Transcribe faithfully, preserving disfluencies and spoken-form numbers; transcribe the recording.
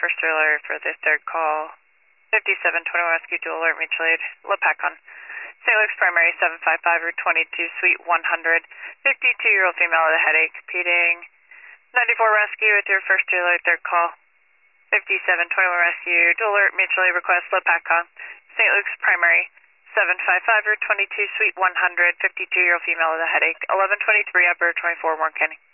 first alert for the third call. fifty-seven twenty-one Rescue Dual Alert Mutual Aid. Lepacon. Saint Luke's Primary seven five five Route twenty-two Suite one hundred. fifty-two-year-old female with a headache. Repeating. ninety-four Rescue with your first alert third call. fifty-seven twenty-one Rescue Dual Alert Mutual Aid Request. Lepacon. Saint Luke's Primary seven five five Route twenty-two Suite one hundred. fifty-two-year-old female with a headache. eleven twenty-three Upper twenty-four Warren County.